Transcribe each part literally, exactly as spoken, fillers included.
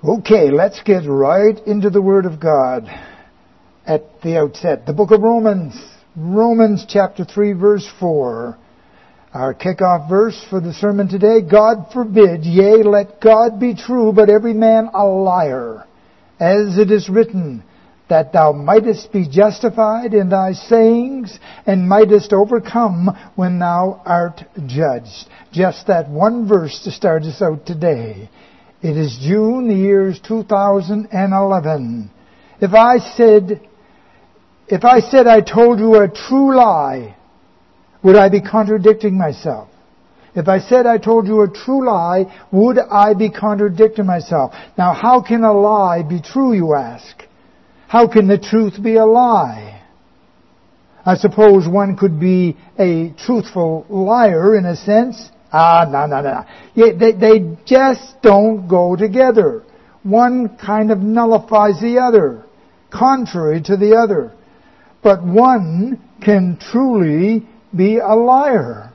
Okay, let's get right into the Word of God at the outset. The book of Romans, Romans chapter three, verse four. Our kickoff verse for the sermon today: God forbid, yea, let God be true, but every man a liar. As it is written, that thou mightest be justified in thy sayings, and mightest overcome when thou art judged. Just that one verse to start us out today. It is June, the year is two thousand eleven. If I said, if I said I told you a true lie, would I be contradicting myself? If I said I told you a true lie, would I be contradicting myself? Now, how can a lie be true, you ask? How can the truth be a lie? I suppose one could be a truthful liar in a sense. Ah, no, no, no. Yeah, they, they just don't go together. One kind of nullifies the other, contrary to the other. But one can truly be a liar.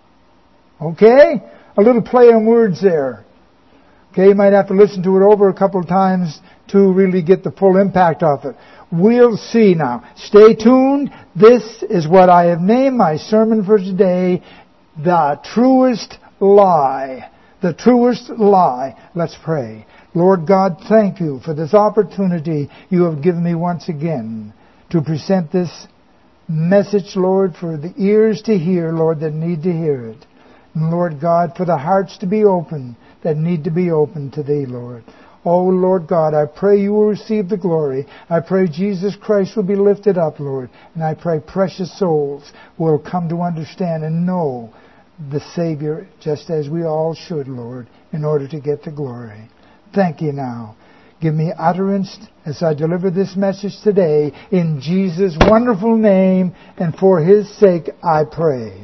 Okay? A little play on words there. Okay, you might have to listen to it over a couple of times to really get the full impact of it. We'll see now. Stay tuned. This is what I have named my sermon for today: the truest lie. The truest lie. Let's pray. Lord God, thank you for this opportunity you have given me once again to present this message, Lord, for the ears to hear, Lord, that need to hear it. And Lord God, for the hearts to be open that need to be open to Thee, Lord. Oh, Lord God, I pray you will receive the glory. I pray Jesus Christ will be lifted up, Lord. And I pray precious souls will come to understand and know the Savior just as we all should, Lord, in order to get the glory. Thank you now. Give me utterance as I deliver this message today in Jesus' wonderful name, and for His sake I pray.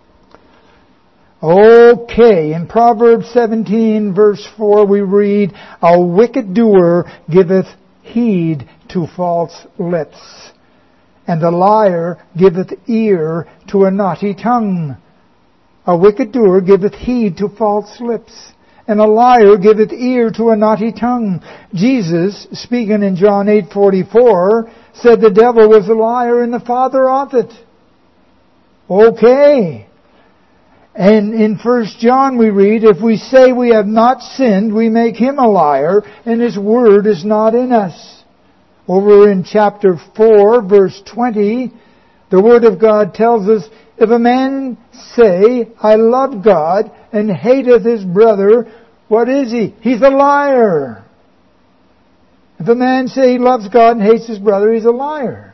Okay, in Proverbs seventeen verse four we read, a wicked doer giveth heed to false lips, and a liar giveth ear to a naughty tongue. A wicked doer giveth heed to false lips, and a liar giveth ear to a naughty tongue. Jesus, speaking in John eight forty-four, said the devil was a liar and the father of it. Okay. And in First John we read, if we say we have not sinned, we make him a liar, and his word is not in us. Over in chapter four, verse twenty, the Word of God tells us, if a man say, I love God, and hateth his brother, what is he? He's a liar. If a man say he loves God and hates his brother, he's a liar.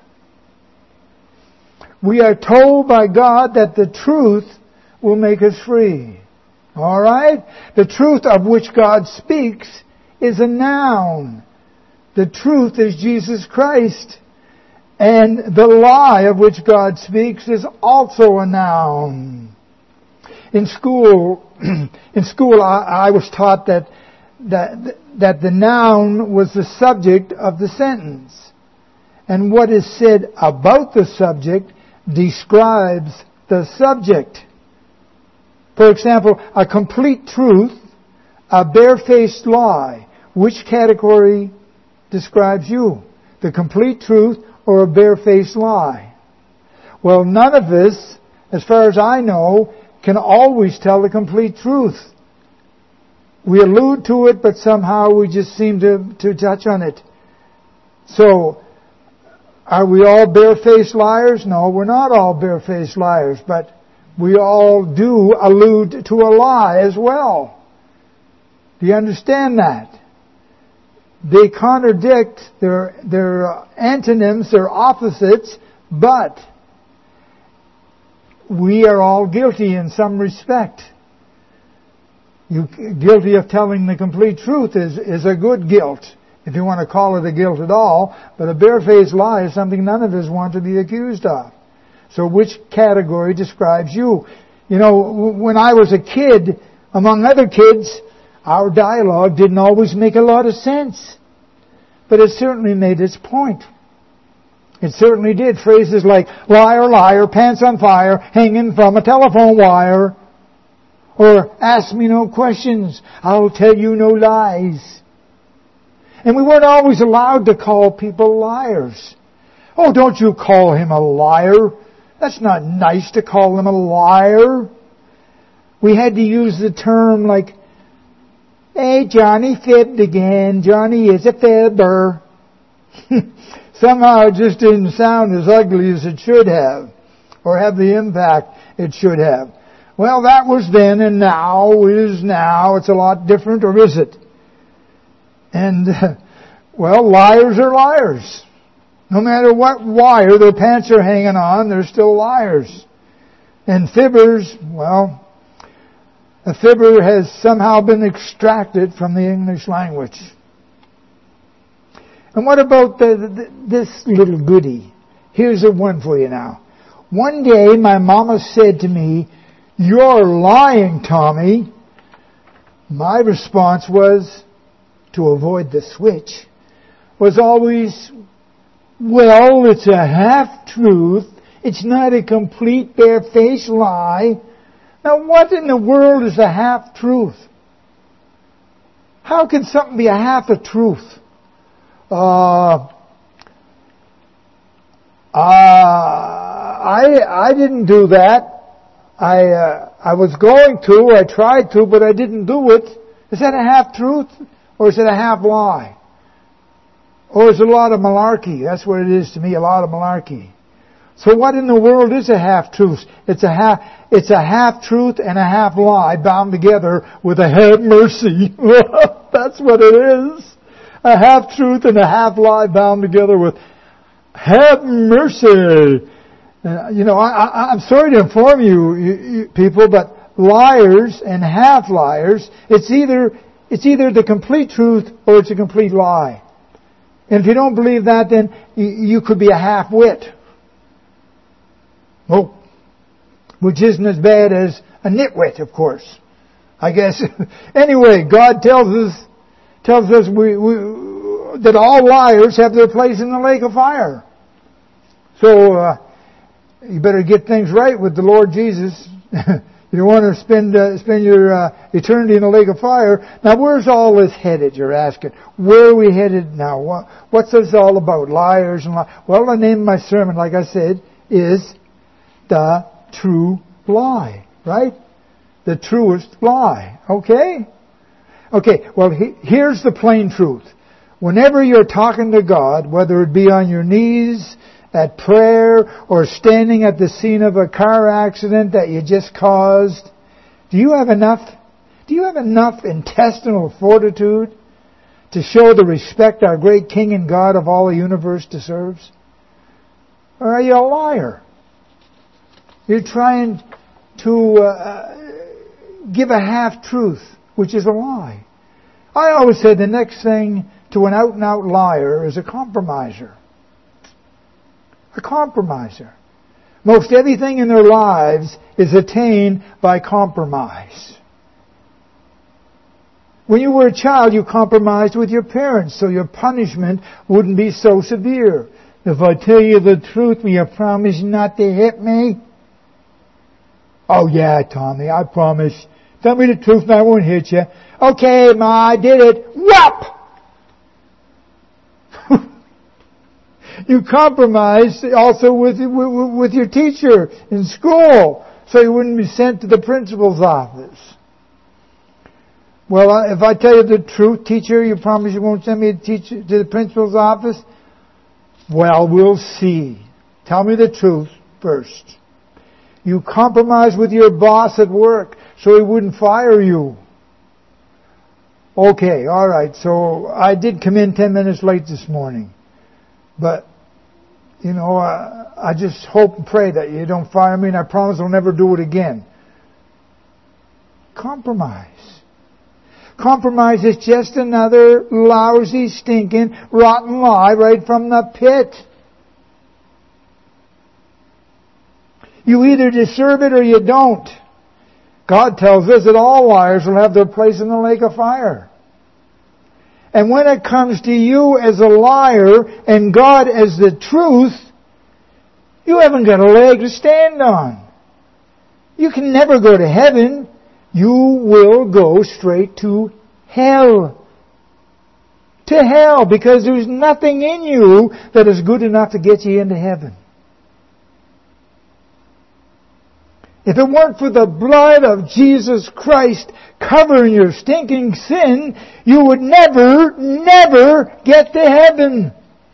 We are told by God that the truth will make us free. All right? The truth of which God speaks is a noun. The truth is Jesus Christ. And the lie of which God speaks is also a noun. In school, in school, I, I was taught that, that that the noun was the subject of the sentence, and what is said about the subject describes the subject. For example, a complete truth, a barefaced lie. Which category describes you? The complete truth or a barefaced lie? Well, none of us, as far as I know, can always tell the complete truth. We allude to it, but somehow we just seem to, to touch on it. So, are we all barefaced liars? No, we're not all barefaced liars, but we all do allude to a lie as well. Do you understand that? They contradict, their, their antonyms, their opposites, but we are all guilty in some respect. You guilty of telling the complete truth is, is a good guilt, if you want to call it a guilt at all, but a barefaced lie is something none of us want to be accused of. So which category describes you? You know, when I was a kid, among other kids, our dialogue didn't always make a lot of sense. But it certainly made its point. It certainly did. Phrases like, liar, liar, pants on fire, hanging from a telephone wire. Or, ask me no questions, I'll tell you no lies. And we weren't always allowed to call people liars. Oh, don't you call him a liar. That's not nice to call him a liar. We had to use the term like, hey, Johnny fibbed again. Johnny is a fibber. Somehow it just didn't sound as ugly as it should have, or have the impact it should have. Well, that was then, and now is now. It's a lot different, or is it? And, well, liars are liars. No matter what wire their pants are hanging on, they're still liars. And fibbers, well, a fibber has somehow been extracted from the English language. And what about the, the, this little goodie? Here's a one for you now. One day my mama said to me, "You're lying, Tommy." My response was, to avoid the switch, was always, well, it's a half-truth. It's not a complete bare-faced lie. Now, what in the world is a half-truth? How can something be a half a truth? Uh, uh, I I didn't do that. I uh, I was going to. I tried to, but I didn't do it. Is that a half-truth, or is it a half-lie? Or is it a lot of malarkey? That's what it is to me, a lot of malarkey. So what in the world is a half-truth? It's a half, it's a half-truth and a half-lie bound together with a have mercy. That's what it is. A half-truth and a half-lie bound together with have mercy. Uh, you know, I, I, I'm sorry to inform you, you, you people, but liars and half-liars, it's either, it's either the complete truth or it's a complete lie. And if you don't believe that, then you, you could be a half-wit. Oh, which isn't as bad as a nitwit, of course. I guess. Anyway, God tells us tells us we, we, that all liars have their place in the lake of fire. So uh, you better get things right with the Lord Jesus. You don't want to spend uh, spend your uh, eternity in the lake of fire. Now, where's all this headed? You're asking. Where are we headed now? What, what's this all about? Liars and lies. Well, the name of my sermon, like I said, is the true lie, right? The truest lie. Okay? Okay, well, he, here's the plain truth. Whenever you're talking to God, whether it be on your knees, at prayer, or standing at the scene of a car accident that you just caused, do you have enough, do you have enough intestinal fortitude to show the respect our great King and God of all the universe deserves? Or are you a liar? You're trying to uh, give a half-truth, which is a lie. I always said the next thing to an out-and-out liar is a compromiser. A compromiser. Most everything in their lives is attained by compromise. When you were a child, you compromised with your parents so your punishment wouldn't be so severe. If I tell you the truth, will you promise not to hit me? Oh yeah, Tommy, I promise. Tell me the truth and I won't hit you. Okay, Ma, I did it. Whap! You compromised also with, with, with your teacher in school so you wouldn't be sent to the principal's office. Well, if I tell you the truth, teacher, you promise you won't send me to, teacher, to the principal's office? Well, we'll see. Tell me the truth first. You compromised with your boss at work so he wouldn't fire you. Okay, all right. So I did come in ten minutes late this morning. But, you know, uh, I just hope and pray that you don't fire me, and I promise I'll never do it again. Compromise. Compromise is just another lousy, stinking, rotten lie right from the pit. You either deserve it or you don't. God tells us that all liars will have their place in the lake of fire. And when it comes to you as a liar and God as the truth, you haven't got a leg to stand on. You can never go to heaven. You will go straight to hell. to hell, because there's nothing in you that is good enough to get you into heaven. If it weren't for the blood of Jesus Christ covering your stinking sin, you would never, never get to heaven.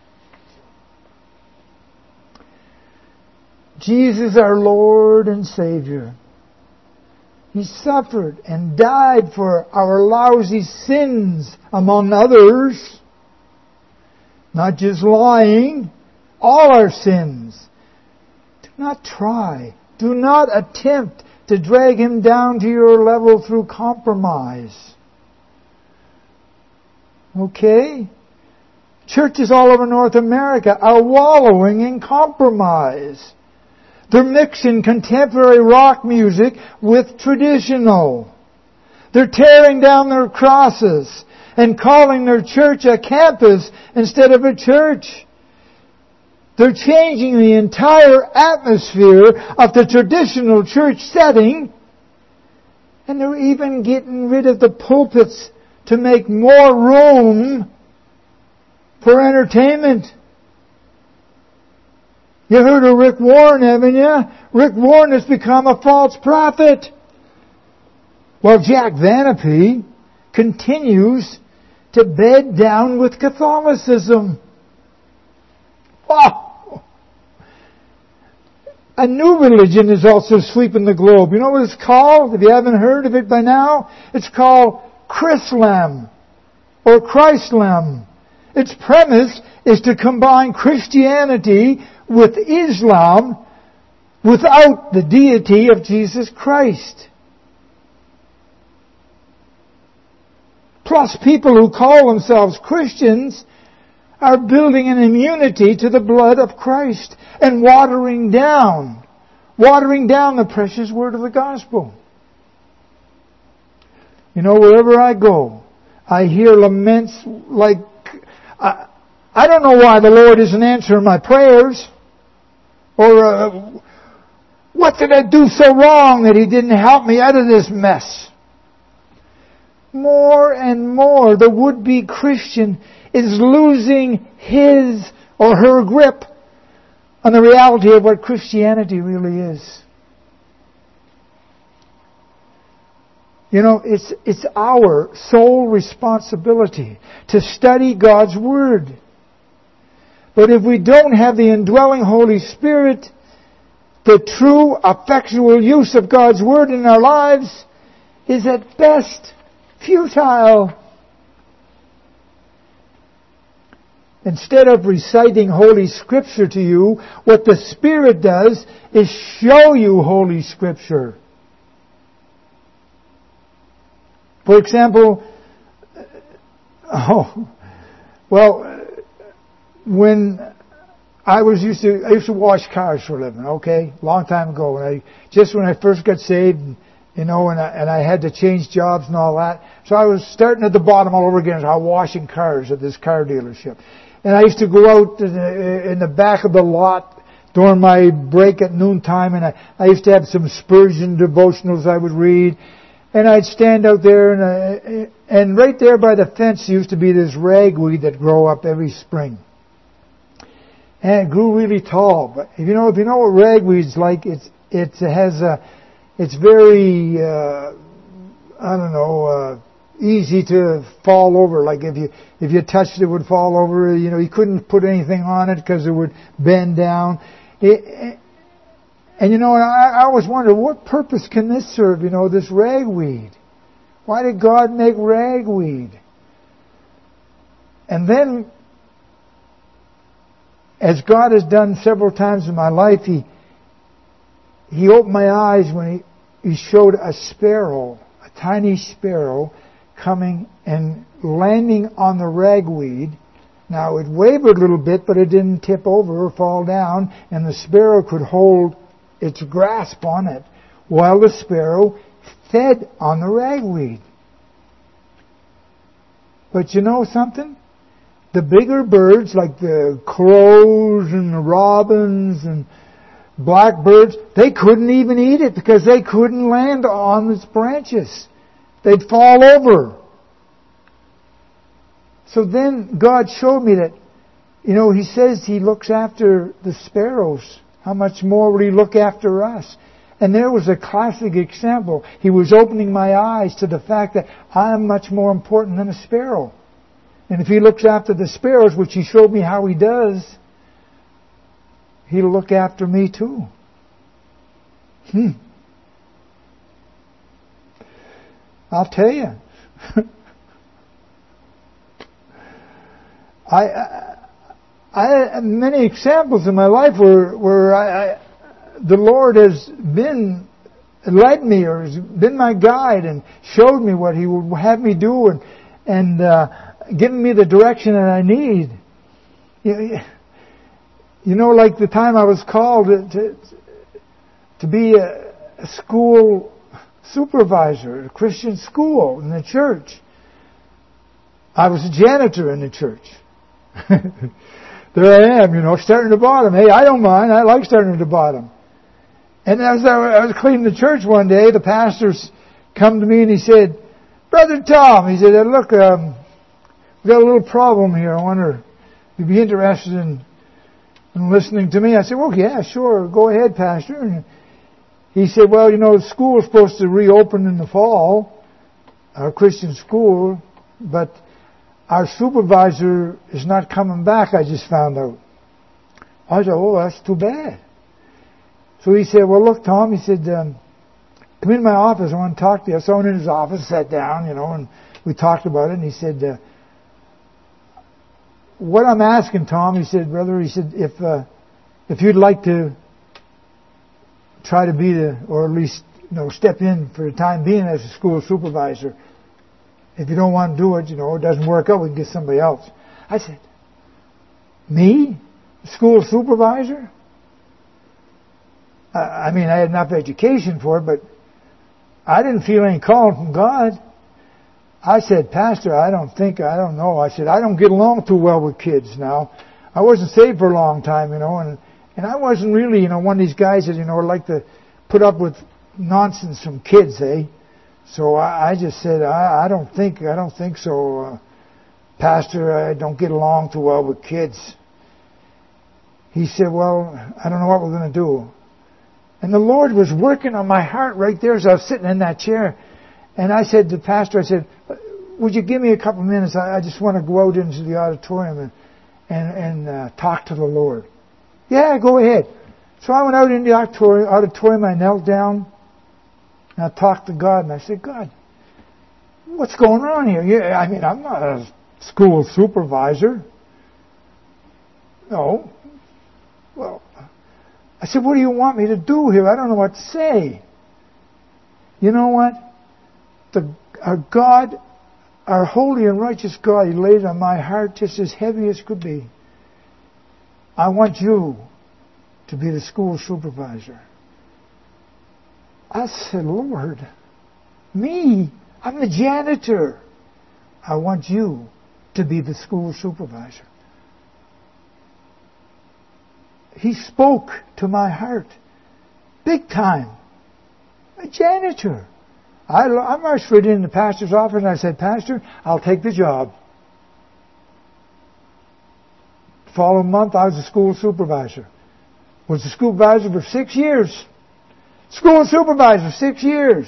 Jesus, our Lord and Savior, He suffered and died for our lousy sins, among others. Not just lying, all our sins. Do not try, do not attempt to drag Him down to your level through compromise. Okay? Churches all over North America are wallowing in compromise. They're mixing contemporary rock music with traditional. They're tearing down their crosses and calling their church a campus instead of a church. They're changing the entire atmosphere of the traditional church setting, and they're even getting rid of the pulpits to make more room for entertainment. You heard of Rick Warren, haven't you? Rick Warren has become a false prophet. Well, Jack Vanapee continues to bed down with Catholicism. Wow! A new religion is also sweeping the globe. You know what it's called? If you haven't heard of it by now, it's called Chrislam or Chrislam. Its premise is to combine Christianity with Islam without the deity of Jesus Christ. Plus, people who call themselves Christians are building an immunity to the blood of Christ and watering down, watering down the precious word of the gospel. You know, wherever I go, I hear laments like, I, I don't know why the Lord isn't answering my prayers. Or, uh, what did I do so wrong that He didn't help me out of this mess? More and more, the would-be Christian is losing his or her grip on the reality of what Christianity really is. You know, it's, it's our sole responsibility to study God's Word. But if we don't have the indwelling Holy Spirit, the true effectual use of God's Word in our lives is at best futile. Instead of reciting Holy Scripture to you, what the Spirit does is show you Holy Scripture. For example, oh, well, when I was used to, I used to wash cars for a living, okay, long time ago. When I just when I first got saved, you know, and I, and I had to change jobs and all that, so I was starting at the bottom all over again. So I was washing cars at this car dealership, and I used to go out in the, in the back of the lot during my break at noontime, and I, I used to have some Spurgeon devotionals I would read. And I'd stand out there, and, uh, and right there by the fence used to be this ragweed that grew up every spring. And it grew really tall. But if you know, if you know what ragweed's like, it's it has a, it's very, uh, I don't know, uh, easy to fall over. Like if you if you touched it, it would fall over. You know, you couldn't put anything on it because it would bend down. It, And you know, I, I always wondered, what purpose can this serve, you know, this ragweed? Why did God make ragweed? And then, as God has done several times in my life, He He opened my eyes when He, he showed a sparrow, a tiny sparrow, coming and landing on the ragweed. Now, it wavered a little bit, but it didn't tip over or fall down, and the sparrow could hold its grasp on it, while the sparrow fed on the ragweed. But you know something? The bigger birds, like the crows and the robins and blackbirds, they couldn't even eat it because they couldn't land on its branches. They'd fall over. So then God showed me that, you know, He says He looks after the sparrows. How much more will He look after us? And there was a classic example. He was opening my eyes to the fact that I am much more important than a sparrow. And if He looks after the sparrows, which He showed me how He does, He'll look after me too. Hmm. I'll tell you. I, I, I have many examples in my life where, where I, I, the Lord has been, led me or has been my guide and showed me what He would have me do and, and uh, given me the direction that I need. You, you know, like the time I was called to, to be a, a school supervisor, a Christian school in the church. I was a janitor in the church. There I am, you know, starting at the bottom. Hey, I don't mind. I like starting at the bottom. And as I was cleaning the church one day, the pastor's come to me and he said, Brother Tom, he said, look, um, we've got a little problem here. I wonder if you'd be interested in, in listening to me. I said, well, yeah, sure. Go ahead, Pastor. And he said, well, you know, the school is supposed to reopen in the fall, our Christian school, but our supervisor is not coming back, I just found out. I said, oh, that's too bad. So he said, well, look, Tom, he said, um, come in my office, I want to talk to you. So I went in his office, sat down, you know, and we talked about it, and he said, uh, what I'm asking, Tom, he said, brother, he said, if uh, if you'd like to try to be the, or at least, you know, step in for the time being as a school supervisor, if you don't want to do it, you know, it doesn't work out, we can get somebody else. I said, me? School supervisor? I mean, I had enough education for it, but I didn't feel any call from God. I said, Pastor, I don't think, I don't know. I said, I don't get along too well with kids now. I wasn't saved for a long time, you know, and and I wasn't really, you know, one of these guys that, you know, like to put up with nonsense from kids, eh? So I, I just said, I, I don't think, I don't think so, uh, Pastor. I don't get along too well with kids. He said, well, I don't know what we're going to do. And the Lord was working on my heart right there as I was sitting in that chair. And I said to the pastor, I said, would you give me a couple of minutes? I, I just want to go out into the auditorium and and, and uh, talk to the Lord. Yeah, go ahead. So I went out in the auditorium, I knelt down, and I talked to God, and I said, God, what's going on here? Yeah, I mean, I'm not a school supervisor. No. Well, I said, what do you want me to do here? I don't know what to say. You know what? The, our God, our holy and righteous God, He laid on my heart just as heavy as could be. I want you to be the school supervisor. I said, Lord, me? I'm the janitor. I want you to be the school supervisor. He spoke to my heart. Big time. A janitor. I, I marched right in the pastor's office and I said, Pastor, I'll take the job. The following month, I was a school supervisor. Was a school supervisor for six years. School supervisor, six years.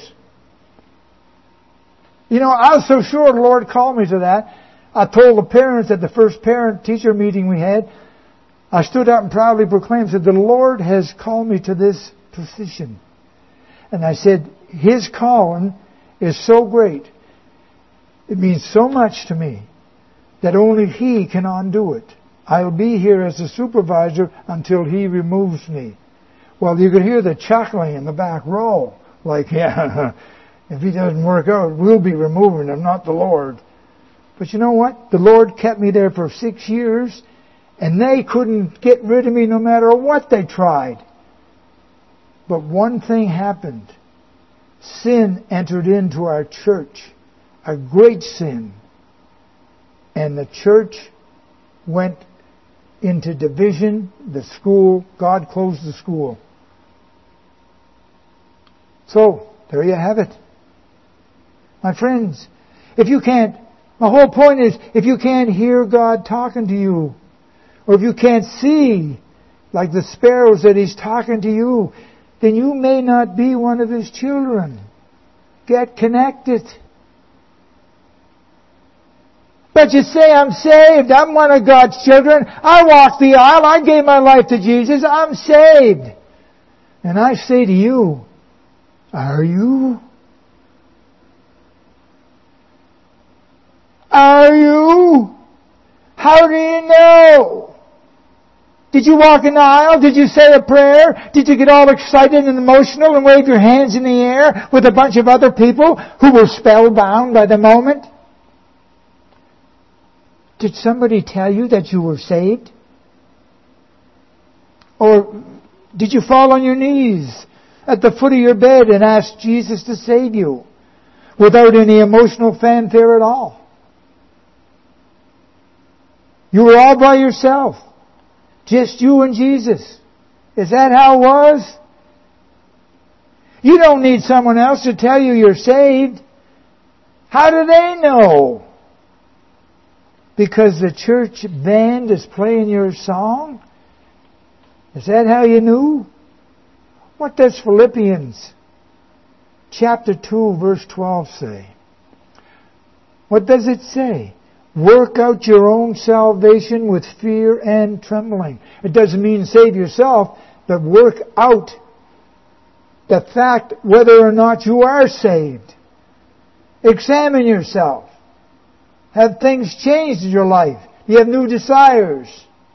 You know, I was so sure the Lord called me to that. I told the parents at the first parent-teacher meeting we had, I stood up and proudly proclaimed, said, the Lord has called me to this position. And I said, His calling is so great. It means so much to me that only He can undo it. I'll be here as a supervisor until He removes me. Well, you could hear the chuckling in the back row. Like, yeah, if He doesn't work out, we'll be removing Him, not the Lord. But you know what? The Lord kept me there for six years. And they couldn't get rid of me no matter what they tried. But one thing happened. Sin entered into our church. A great sin. And the church went into division. The school, God closed the school. So, there you have it. My friends, if you can't My whole point is, if you can't hear God talking to you, or if you can't see, like the sparrows, that He's talking to you, then you may not be one of His children. Get connected. But you say, I'm saved. I'm one of God's children. I walked the aisle. I gave my life to Jesus. I'm saved. And I say to you, are you? Are you? How do you know? Did you walk in the aisle? Did you say a prayer? Did you get all excited and emotional and wave your hands in the air with a bunch of other people who were spellbound by the moment? Did somebody tell you that you were saved? Or did you fall on your knees at the foot of your bed and ask Jesus to save you without any emotional fanfare at all? You were all by yourself. Just you and Jesus. Is that how it was? You don't need someone else to tell you you're saved. How do they know? Because the church band is playing your song? Is that how you knew? What does Philippians chapter two verse twelve say? What does it say? Work out your own salvation with fear and trembling. It doesn't mean save yourself, but work out the fact whether or not you are saved. Examine yourself. Have things changed in your life? You have new desires.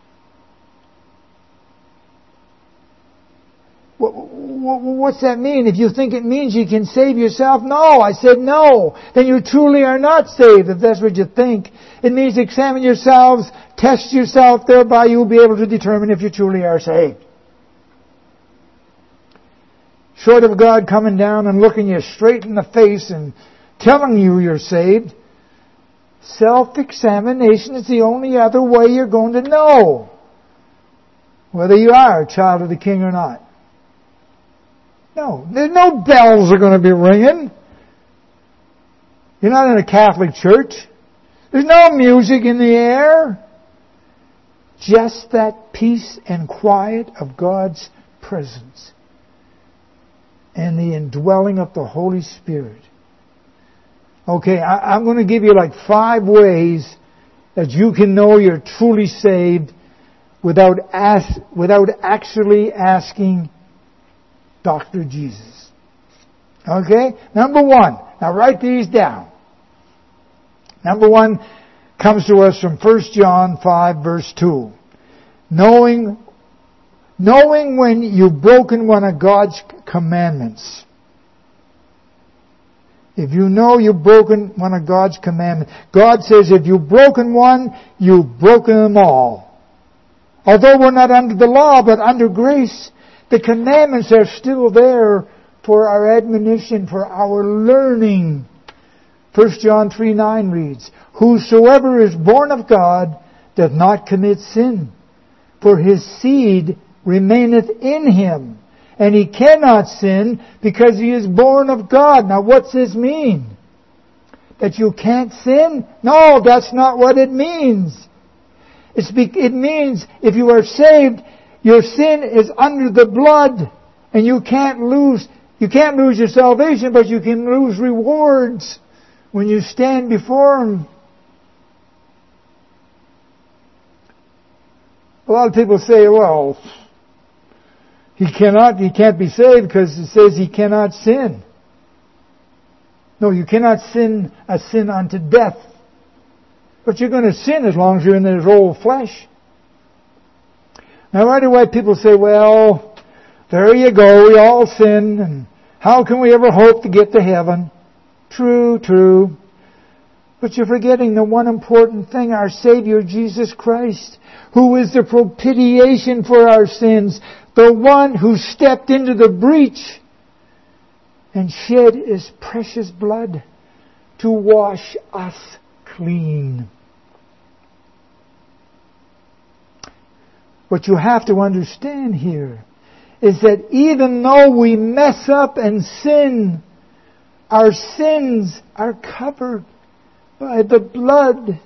What's that mean? If you think it means you can save yourself, no. I said no. Then you truly are not saved, if that's what you think. It means examine yourselves, test yourself, thereby you'll be able to determine if you truly are saved. Short of God coming down and looking you straight in the face and telling you you're saved, self-examination is the only other way you're going to know whether you are a child of the King or not. No, there's no bells are going to be ringing. You're not in a Catholic church. There's no music in the air. Just that peace and quiet of God's presence and the indwelling of the Holy Spirit. Okay, I, I'm going to give you like five ways that you can know you're truly saved without ask, without actually asking Doctor Jesus. Okay? Number one. Now write these down. Number one comes to us from First John five verse two. Knowing, knowing when you've broken one of God's commandments. If you know you've broken one of God's commandments. God says if you've broken one, you've broken them all. Although we're not under the law, but under grace, the commandments are still there for our admonition, for our learning. First John three nine reads, whosoever is born of God doth not commit sin, for his seed remaineth in him, and he cannot sin because he is born of God. Now what's this mean? That you can't sin? No, that's not what it means. It's be- it means if you are saved, your sin is under the blood, and you can't lose, you can't lose your salvation, but you can lose rewards when you stand before Him. A lot of people say, well, he cannot, he can't be saved because it says he cannot sin. No, you cannot sin a sin unto death. But you're going to sin as long as you're in this old flesh. Now right away people say, well, there you go, we all sin, and how can we ever hope to get to heaven? True, true. But you're forgetting the one important thing, our Savior Jesus Christ, who is the propitiation for our sins, the one who stepped into the breach and shed His precious blood to wash us clean. What you have to understand here is that even though we mess up and sin, our sins are covered by the blood,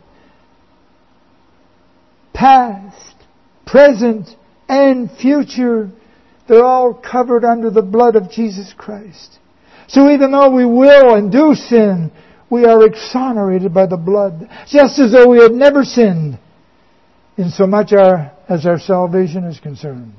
past, present, and future. They're all covered under the blood of Jesus Christ. So even though we will and do sin, we are exonerated by the blood, just as though we had never sinned, in so much our, as our salvation is concerned.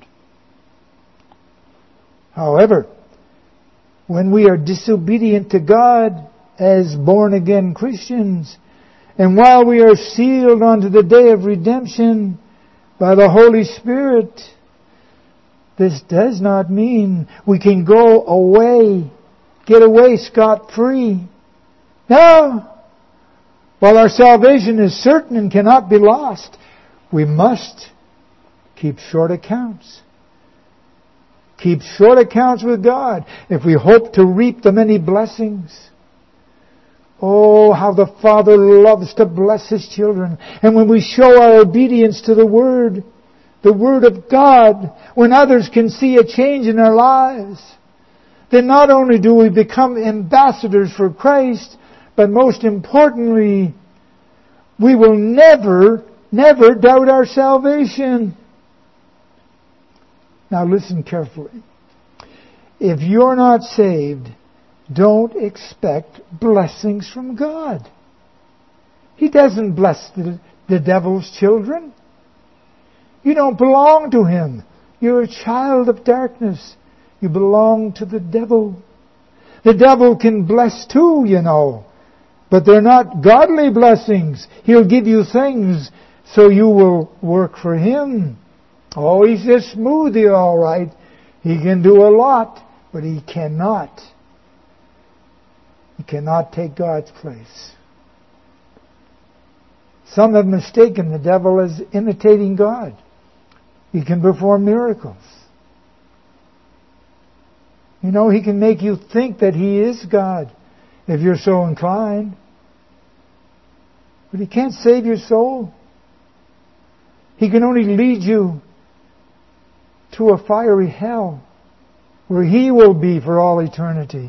However, when we are disobedient to God as born-again Christians, and while we are sealed unto the day of redemption by the Holy Spirit, this does not mean we can go away, get away scot-free. No! While our salvation is certain and cannot be lost, we must keep short accounts. Keep short accounts with God if we hope to reap the many blessings. Oh, how the Father loves to bless His children. And when we show our obedience to the Word, the Word of God, when others can see a change in our lives, then not only do we become ambassadors for Christ, but most importantly, we will never, never doubt our salvation. Now listen carefully. If you're not saved, don't expect blessings from God. He doesn't bless the, the devil's children. You don't belong to him. You're a child of darkness. You belong to the devil. The devil can bless too, you know. But they're not godly blessings. He'll give you things so you will work for him. Oh, he's a smoothie, all right. He can do a lot, but he cannot. He cannot take God's place. Some have mistaken the devil as imitating God. He can perform miracles. You know, he can make you think that he is God, if you're so inclined. But he can't save your soul. He can only lead you to a fiery hell, where he will be for all eternity.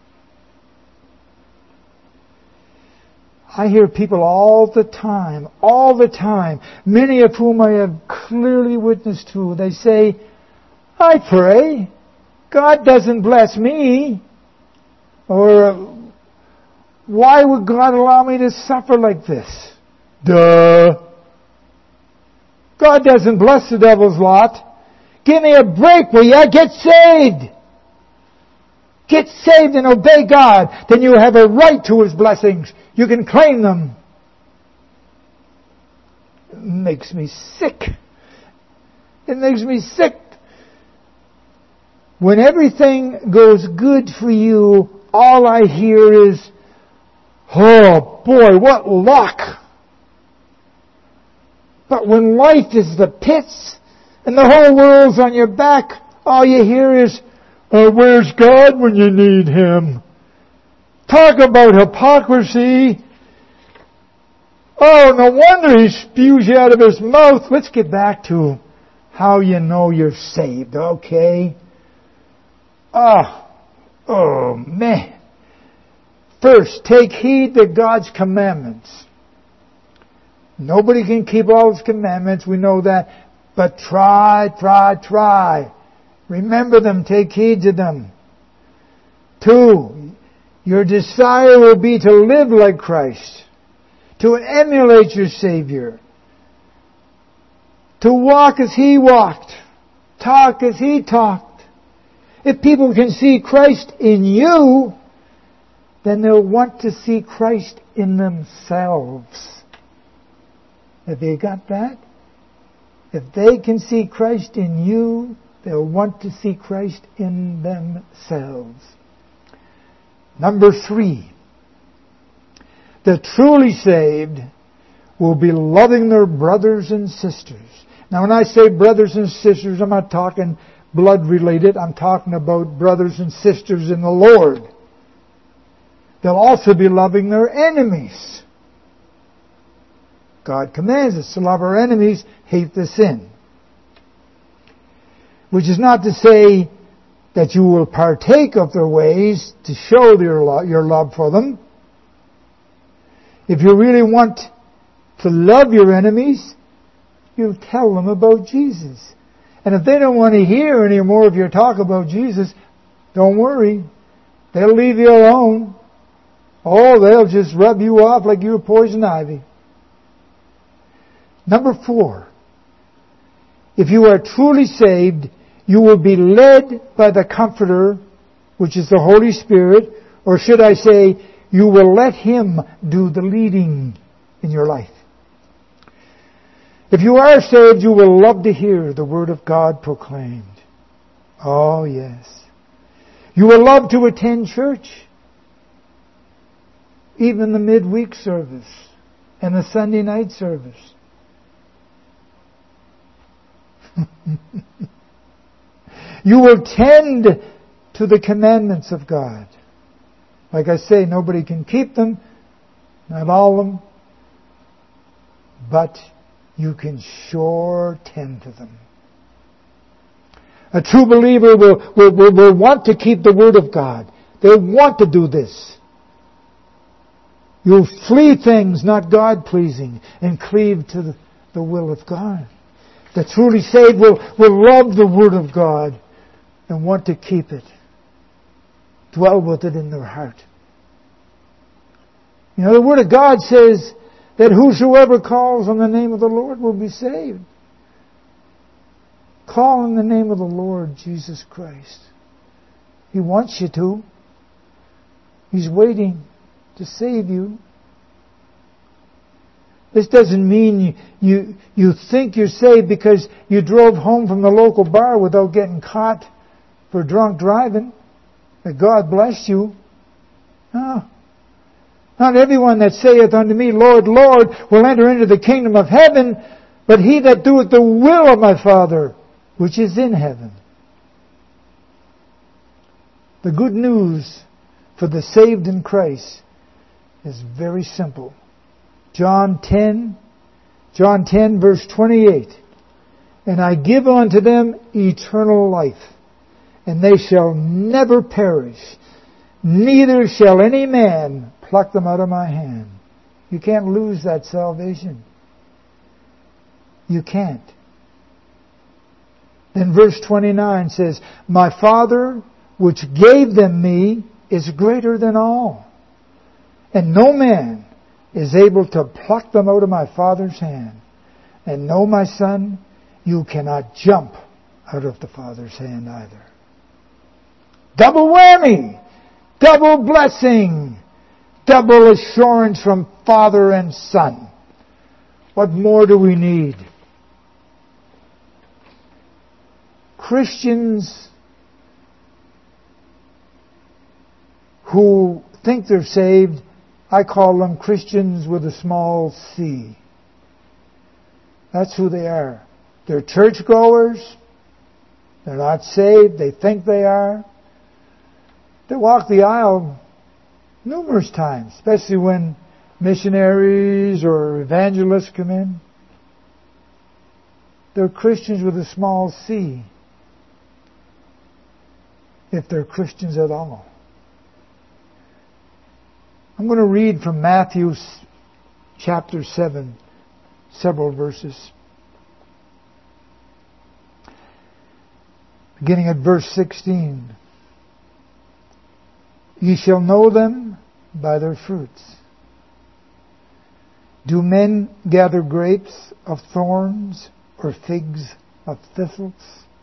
I hear people all the time, all the time, many of whom I have clearly witnessed to. They say, I pray. God doesn't bless me. Or, why would God allow me to suffer like this? Duh. God doesn't bless the devil's lot. Give me a break, will ya? Get saved. Get saved and obey God. Then you have a right to His blessings. You can claim them. It makes me sick. It makes me sick. When everything goes good for you, all I hear is, oh boy, what luck. But when life is the pits and the whole world's on your back, all you hear is, oh, where's God when you need Him? Talk about hypocrisy. Oh, no wonder He spews you out of His mouth. Let's get back to how you know you're saved, okay? Oh, oh man. First, take heed to God's commandments. Nobody can keep all His commandments, we know that. But try, try, try. Remember them, take heed to them. Two, your desire will be to live like Christ, to emulate your Savior, to walk as He walked, talk as He talked. If people can see Christ in you, then they'll want to see Christ in themselves. Have you got that? If they can see Christ in you, they'll want to see Christ in themselves. Number three, the truly saved will be loving their brothers and sisters. Now when I say brothers and sisters, I'm not talking blood related. I'm talking about brothers and sisters in the Lord. They'll also be loving their enemies. God commands us to love our enemies, hate the sin. Which is not to say that you will partake of their ways to show your love, your love for them. If you really want to love your enemies, you tell them about Jesus. And if they don't want to hear any more of your talk about Jesus, don't worry. They'll leave you alone. Oh, they'll just rub you off like you're poison ivy. Number four. If you are truly saved, you will be led by the Comforter, which is the Holy Spirit, or should I say, you will let Him do the leading in your life. If you are saved, you will love to hear the Word of God proclaimed. Oh, yes. You will love to attend church, even the midweek service and the Sunday night service. You will tend to the commandments of God. Like I say, nobody can keep them, not all of them, but you can sure tend to them. A true believer will, will, will, will want to keep the Word of God. They want to do this. You'll flee things not God-pleasing and cleave to the, the will of God. The truly saved will, will love the Word of God and want to keep it. Dwell with it in their heart. You know, the Word of God says that whosoever calls on the name of the Lord will be saved. Call on the name of the Lord Jesus Christ. He wants you to. He's waiting to save you. This doesn't mean you, you, you think you're saved because you drove home from the local bar without getting caught for drunk driving. That God bless you. No. Not everyone that saith unto me, Lord, Lord, will enter into the kingdom of heaven, but he that doeth the will of my Father, which is in heaven. The good news for the saved in Christ is very simple. John ten, John ten verse twenty-eight. And I give unto them eternal life, and they shall never perish, neither shall any man pluck them out of my hand. You can't lose that salvation. You can't. Then verse twenty-nine says, my Father which gave them me is greater than all, and no man is able to pluck them out of my Father's hand. And no, my son, you cannot jump out of the Father's hand either. Double whammy! Double blessing! Double assurance from Father and Son. What more do we need? Christians who think they're saved, I call them Christians with a small c. That's who they are. They're churchgoers. They're not saved. They think they are. They walk the aisle numerous times, especially when missionaries or evangelists come in. They're Christians with a small c, if they're Christians at all. I'm going to read from Matthew chapter seven, several verses. Beginning at verse sixteen. Ye shall know them by their fruits. Do men gather grapes of thorns or figs of thistles?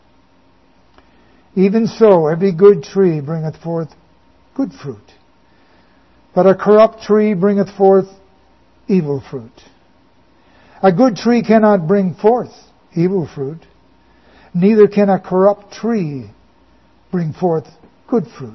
Even so, every good tree bringeth forth good fruit, but a corrupt tree bringeth forth evil fruit. A good tree cannot bring forth evil fruit, neither can a corrupt tree bring forth good fruit.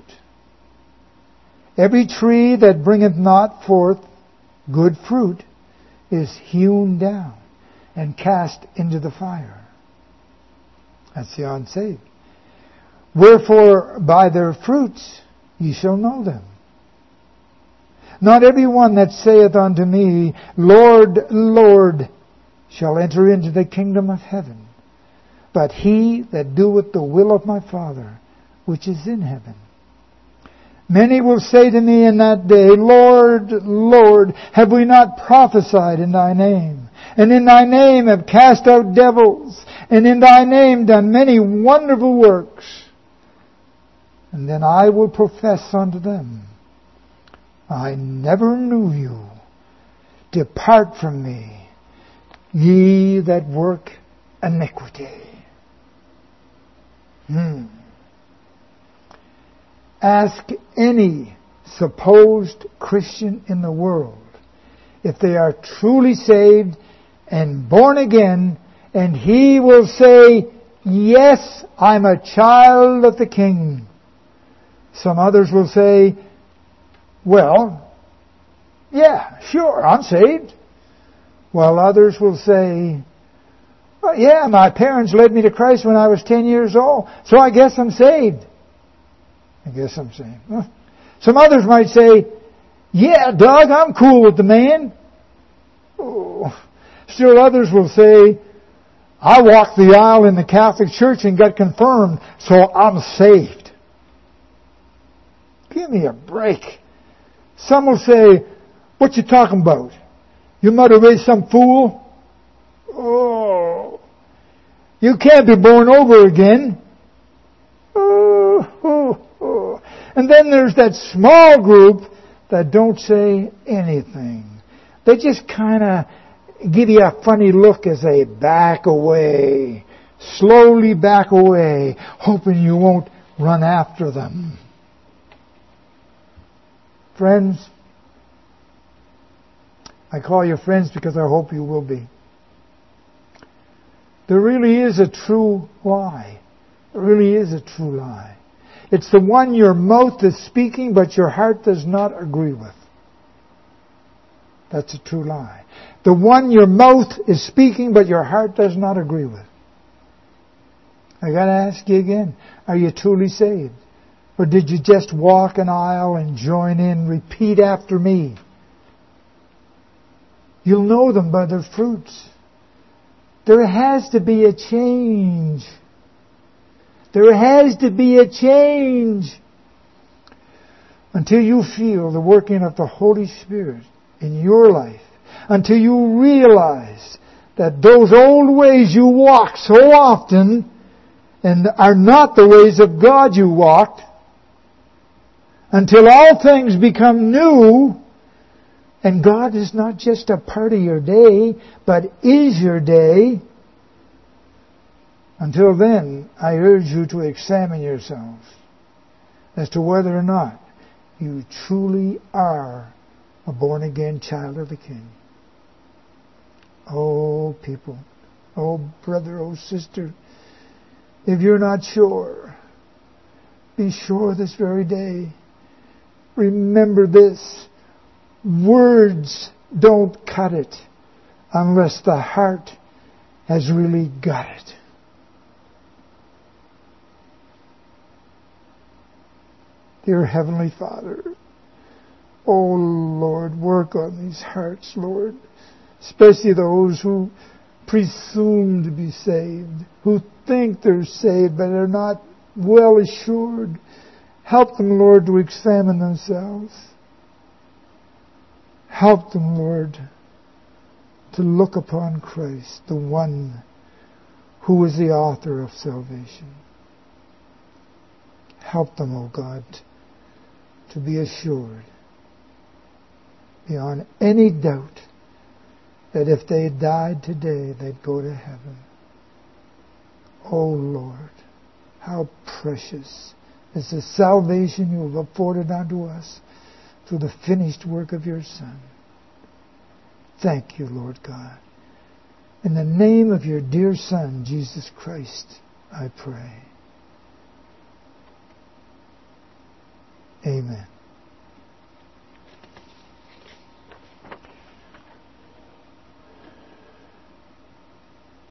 Every tree that bringeth not forth good fruit is hewn down and cast into the fire. That's the unsaved. Wherefore by their fruits ye shall know them. Not every one that saith unto me, Lord, Lord, shall enter into the kingdom of heaven, but he that doeth the will of my Father which is in heaven. Many will say to me in that day, Lord, Lord, have we not prophesied in Thy name? And in Thy name have cast out devils, and in Thy name done many wonderful works. And then I will profess unto them, I never knew you. Depart from me, ye that work iniquity. Hmm. Ask any supposed Christian in the world if they are truly saved and born again, and he will say, yes, I'm a child of the King. Some others will say, well, yeah, sure, I'm saved. While others will say, well, yeah, my parents led me to Christ when I was ten years old, so I guess I'm saved. I guess I'm saying. Well, some others might say, yeah, Doug, I'm cool with the man. Oh. Still others will say, I walked the aisle in the Catholic Church and got confirmed, so I'm saved. Give me a break. Some will say, what you talking about? You might have raised some fool. Oh. You can't be born over again. Oh, oh. And then there's that small group that don't say anything. They just kind of give you a funny look as they back away, slowly back away, hoping you won't run after them. Friends, I call you friends because I hope you will be. There really is a true lie. There really is a true lie. It's the one your mouth is speaking, but your heart does not agree with. That's a true lie. The one your mouth is speaking, but your heart does not agree with. I got to ask you again, are you truly saved? Or did you just walk an aisle and join in, repeat after me? You'll know them by their fruits. There has to be a change. There has to be a change until you feel the working of the Holy Spirit in your life, until you realize that those old ways you walk so often and are not the ways of God you walked, until all things become new, and God is not just a part of your day, but is your day. Until then, I urge you to examine yourselves as to whether or not you truly are a born-again child of the King. Oh, people. Oh, brother, oh, sister. If you're not sure, be sure this very day. Remember this. Words don't cut it unless the heart has really got it. Dear Heavenly Father, oh Lord, work on these hearts, Lord, especially those who presume to be saved, who think they're saved but are not well assured. Help them, Lord, to examine themselves. Help them, Lord, to look upon Christ, the one who is the author of salvation. Help them, O God, to be assured beyond any doubt that if they died today, they'd go to heaven. Oh Lord, how precious is the salvation you have afforded unto us through the finished work of your Son. Thank you, Lord God. In the name of your dear Son, Jesus Christ, I pray. Amen.